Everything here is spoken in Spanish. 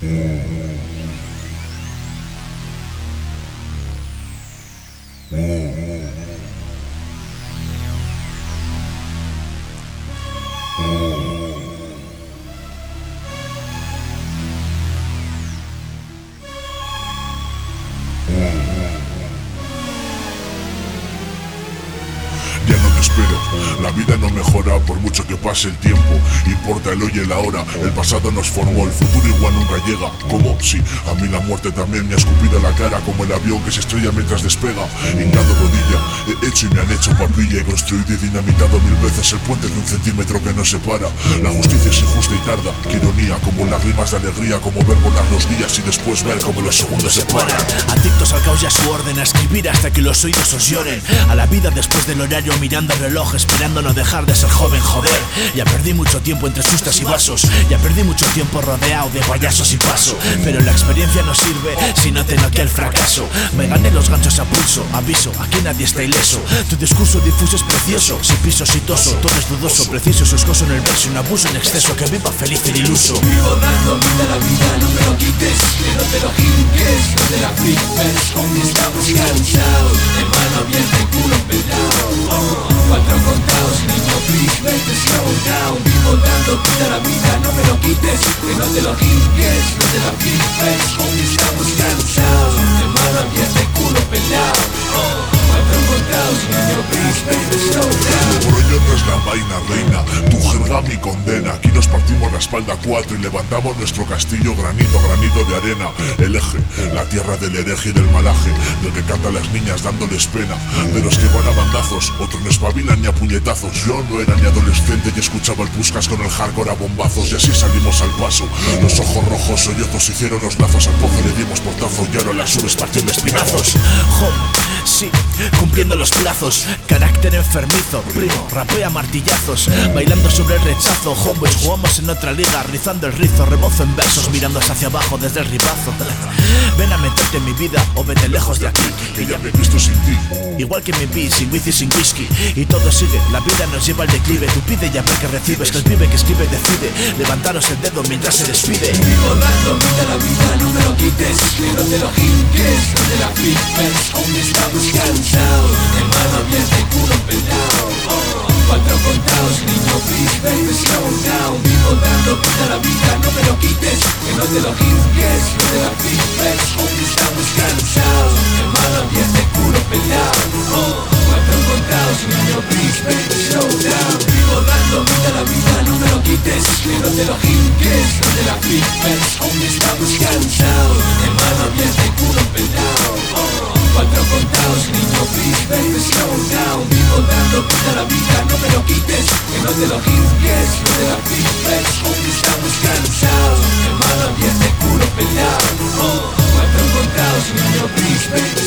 Ya no te espero, la vida no mejora por mucho que pase el tiempo. Importa el hoy y el ahora, el pasado nos formó, el futuro igual nunca llega. Como si a mí la muerte también me ha escupido la cara, como el avión que se estrella mientras despega. Hincado rodilla, he hecho y me han hecho papilla. He construido y dinamitado 1000 veces el puente de 1 centímetro que nos separa. La justicia es injusta y tarda, qué ironía, como lágrimas de alegría, como ver volar los días y después ver como los segundos se paran. Adictos al caos y a su orden, a escribir hasta que los oídos os lloren. A la vida después del horario, mirando el reloj, esperando no dejar de ser joven, joder. Ya perdí mucho tiempo entre sustas y vasos, ya perdí mucho tiempo rodeado de payasos y paso. Pero la experiencia no sirve si no te noquea el fracaso. Me gané los ganchos a pulso, aviso, aquí nadie está ileso. Tu discurso difuso es precioso, sin piso exitoso, todo es dudoso, preciso, soscoso en el verso, un abuso en exceso, que viva feliz el iluso. Vivo dando vida a la vida, no me lo quites, que no te lo jinques, no te la flipes, con mi estamos cansados, de mano abierta y culo pelado. 4 contados, niño, please, baby, slow down. Vivo dando vida a la vida, no me lo quites, que no te lo jinques, no te la flipes, con mi estamos cansados, de mano abierta y culo pelado. 4 contados, niño, please, baby, slow down. Tu rollo no es la vaina reina, tu jerga mi condena. Aquí nos partimos la espalda 4 y levantamos nuestro castillo granito, granito de arena. El eje, la tierra del hereje y del malaje, del que cantan las niñas dándoles pena. De los que van a bandazos, otros no espabilan ni a puñetazos. Yo no era ni adolescente y escuchaba el Puskas con el hardcore a bombazos. Y así salimos al paso, los ojos rojos sollozos hicieron los lazos. Al pozo le dimos portazo y ahora las subes partiendo espinazos. Sí, cumpliendo los plazos, carácter enfermizo, primo, rapea martillazos, bailando sobre el rechazo, homeboys, jugamos en otra liga, rizando el rizo, rebozo en versos, mirando hacia abajo desde el ribazo. Ven a meterte en mi vida o vete lejos de aquí, que ya me he visto sin ti. Igual que mi pi, sin wifi, sin whisky, y todo sigue, la vida nos lleva al declive, tú pide y a ver que recibes, que el pibe que escribe decide, levantaros el dedo mientras se despide. Vivo dando vida a la vida, no me lo quites, que no te lo jinques, no te la flipes, aún estamos cansados, de mano abierta y culo pelado. 4 contados, niño, please, baby, slow down. Vivo dando vida a la vida, no me lo quites, que no te lo jinques, no te la flipes, aún estamos cansados, de mano abierta y culo pelado. 4 contados, niño, please, baby, slow down. Vivo dando vida a la vida, no me lo quites, que no te lo jinques, no te la flipes, aún estamos cansados, de mano abierta y culo pelado. 4 contados, niño, please, baby, slow down. Vivo dando vida a la vida, no me lo quites, que no te lo jinques, no te la flipes, aún estamos cansados, de mano abierta y culo pelado. 4 contados, niño, please, baby,